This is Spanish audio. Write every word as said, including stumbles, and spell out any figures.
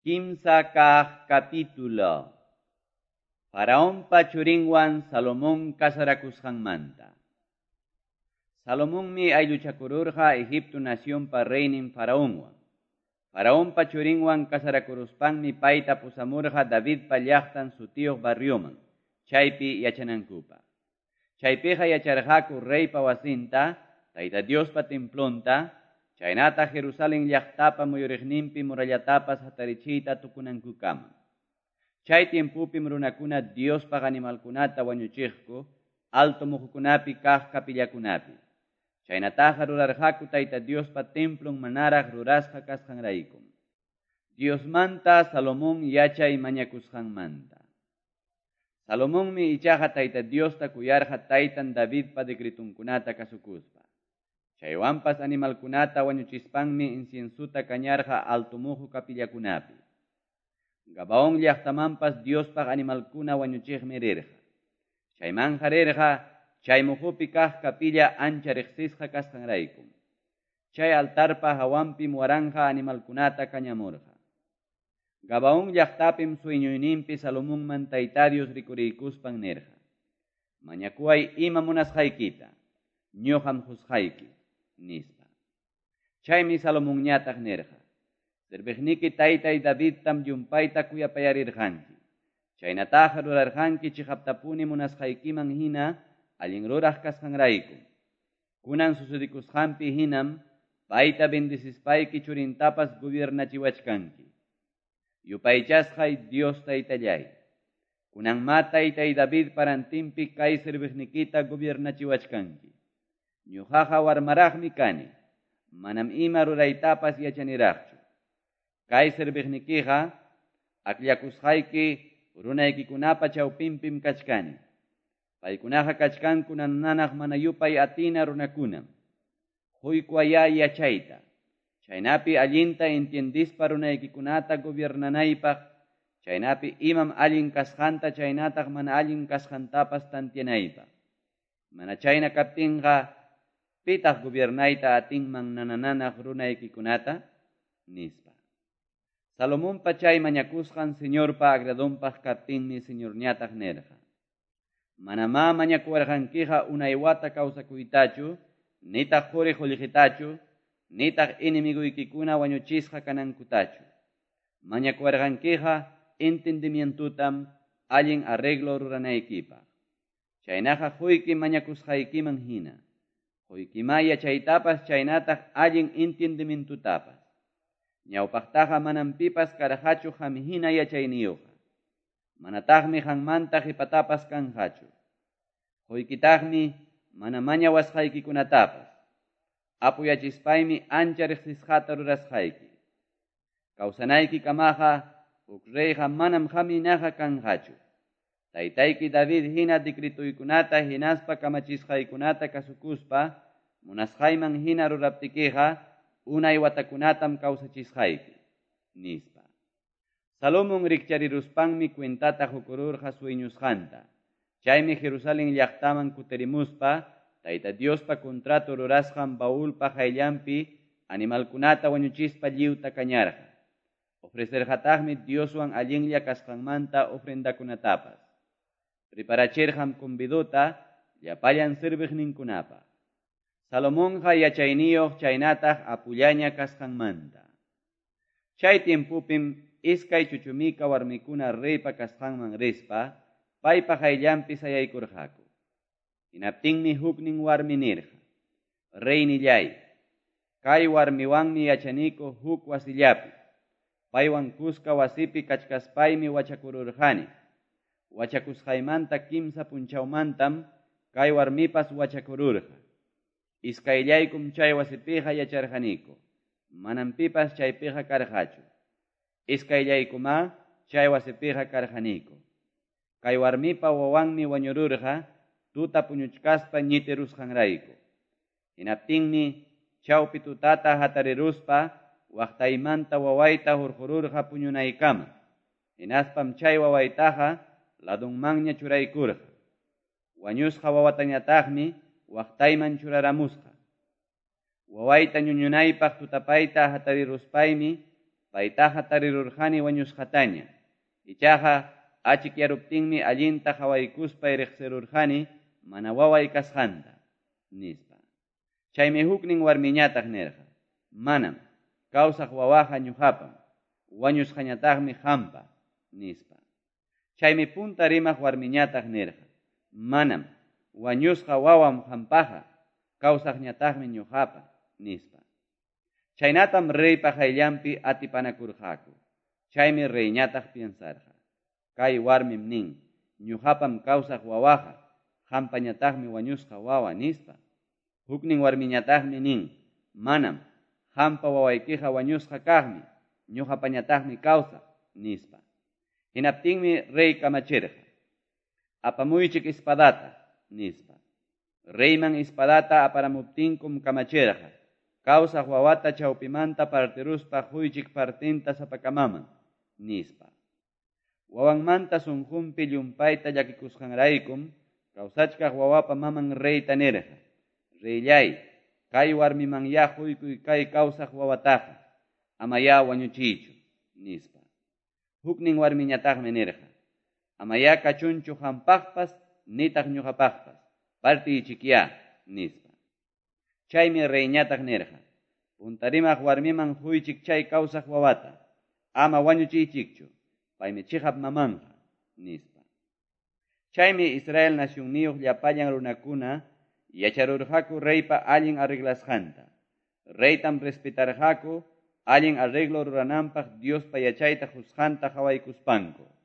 Kimsa kaq capítulo. Faraonpa churinwan Salomón kasarakusqanmanta. Salomónmi aylluchakururqa Egipto nacionpa reynin Faraonwan. Faraonpa churinwan kasarakuruspanmi payta pusamurqa Davidpa llaqtan sutiyuq barrioman, chaypi yachanankupa. Chaypiqa yacharqaku reypa wasinta, Tayta Diospa templonta, chaynata Jerusalén llaqtapa muyuriqninpi murallatapas hatarichiyta tukunankukama. Chay tiempupim runakuna Diospaq animalkunata wañuchiqku, alto muhukunapi kaq kapillakunapi. Chaynataqa rurarqaku Tayta Diospa templon manaraq rurasqa kasqanraykum. Diosmanta Salomón yachay mañakusqanmanta. Salomónmi ichaqa Tayta Diosta kuyarqa taytan Davidpa decretunkunata kasukuspa. Chaywanpas animalkunata wañuchispanmi inciensuta kañarqa altumuhu kapillakunapi. Gabaon llaqtamanpas Diospaq animalkuna wañuchiqmi rirqa. Chaymanja rirqa, chay muhupi kaq kapilla ancha riqsisqa kasqanraykum. Chay altarpa hawanpim waranja animalkunata kañamurqa. Gabaon llaqtapim sueñuyninpi Salomónman Tayta Dios rikuriykuspan nirqa. Mañakuay ima munasqaykita, ñuqam husqayki, nispa. Chaymi Salomónñataq nirqa. Sirviqniki taytay Davidtam llumpayta kuyapayarirqanki. Chaynataqa rurarqanki chiqaptapuni munasqaykiman hina allin ruraq kasqanraykum. Kunan susudikusqanpi hinam payta bendisispayki churintapas gobiernachiwachkanki. Yupaychasqay Dios taytallay. Kunan ma taytay David parantimpi kay sirviqnikita gobiernachiwachkanki. Ñuqaqa warmaraqmi kani, manam ima ruraytapas yachaniraqchu. Kay sirviqnikiqa aklakusqayki runaykikunapa chawpinpim kachkani. Paykunaqa kachkanku nananaq mana yupay atina runakunam. Huykuaya yachayta. Chaynapi allinta entiendispa runaykikunata gobernanaypaq. Chaynapi imam allin kasqanta chaynataq mana allin kasqantapas tantianaypaq. Mana chayna kaptinqa pitaq gobernayta atinman nanananaq runaykikunata nispa. Salomónpa chay mañakusqan Señorpa agradonpaq kaptinmi Señorñataq nirqa. Manama mañakuwarqankiqa unay wata kawsakuytachu, nitaq quri qullqitachu, nitaq inimiguykikuna wañuchisqa kanankutachu. Mañakuwarqankiqa entendimientutam allin arreglo ruranaykipaq. Chaynaqa quyki mañakusqaykiman hina. Quykima yachaytapas chaynataq allin entendimientutapas. Ñawpaqtaqa manam pipas karqachu qam hina yachayniyuqa. Manataqmi qanmanta qhipatapas kanqachu. Quykitaqmi mana mañawasqaykikunatapas. Apuyachispaymi ancha riqsisqata rurasqayki. Kawsanayki kamaqa uk reyqa manam qaminaqa kanqachu. Taytayki David hina decretuykunata hinaspa kamachisqaykunata kasukuspa, munasqayman hina ruraptikiqa, unay watakunatam kawsachisqayki, nispa. Salomón rikchariruspanmi cuentata hukururqa sueñusqanta. Chaymi Jerusalén llaqtaman kutirimuspa, Tayta Diospa contrato rurasqan baulpa qayllanpi animalkunata wañuchispa lliwta kañarqa. Ofrecerqataqmi Dioswan allinlla kasqanmanta ofrendakunatapas. Preparachirqam convidota llapallan sirviqninkunapa. Salomónqa yachayniyuq chaynataq apullaña kasqanmanta. Chay tiempupim iskay chuchumika warmikuna reypa kasqanman rispa, paypa qayllanpi sayaykurqaku. Hinaptinmi huknin warmi nirqa. Reynillay, kay warmiwanmi yachaniku huk wasillapi. Paywan kuska wasipi kachkaspaymi wachakururqani. Wachakusqaymanta kimsa punchawmantam kay warmipas wachakururqa. Iskayllaykum chay wasipiqa yacharqaniku. Manam pipas chaypiqa karqachu. Iskayllaykuma chay wasipiqa karqaniku. Kay warmipa wawanmi wañururqa, tuta puñuchkaspa ñitirusqanrayku. Hinaptinmi chawpi tutata hatariruspa, waqtaymanta wawayta hurqururqa puñunaykama. Hinaspam chay wawaytaqa ladunmanña churaykurqa. Wañusqa wawatañataqmi waqtayman churaramusqa. Wawayta ñuñunaypaq tutapayta hatariruspaymi paytaja tarirurjani wañusqataña. Ichaja achikyaruptinmi allinta hawaykuspay riqsirurjani mana waway kasqanta, nispa. Chaymi huknin warmiñataq nirqa, manam, kawsaq wawaqa ñuqapam, wañusqañataqmi hampa, nispa. Chaymi punta rimaq warmiñataq nirqa, manam, wañusqa wawam hampaqa, kawsaqñataqmi ñuqapa, nispa. Chaynatam reypa qayllampi atipanakurqaku. Chaymi reyñataq piensarqa. Kay warmim nin, ñuqapam kawsaq wawaqa, hampañataqmi wañusqa wawa, nispa. Huknin warmiñataqmi nin, manam, hampa wawaykiqa wañusqa kaqmi, ñuqapañataqmi kawsaq, nispa. Hinaptinmi rey kamachirqa, apamuychik espadata, nispa. Reyman espadata aparamuptinkum kamachirqa, kawsaq wawata chawpimanta partiruspa huychik partinta sapakamaman, nispa. Wawanmanta sunqunpi llumpayta llakikusqanraykum, kawsachkaq wawapa maman reyta nirqa, reyllay, kay warmiman ya huykuy kay kawsaq wawataqa, ama ya wañuchiychu, nispa. Huknin warmiñataqmi nirqa, ama ya kachunchu hampaqpas, nitaq ñuqapaqpas, partichikya, nispa. Chaymi reyñataq nirqa, puntarimaq warmiman huychik chay kawsaq wawata, ama wañuchiychikchu, paymi chihap mamanqa, nispa. Chaymi Israel nasyunniyuq llapallan runakuna yacharurqaku reypa allin arreglasqanta. Reytam respetarqaku allin arreglo rurananpaq Diospa yachayta husqanta hawaykuspanku.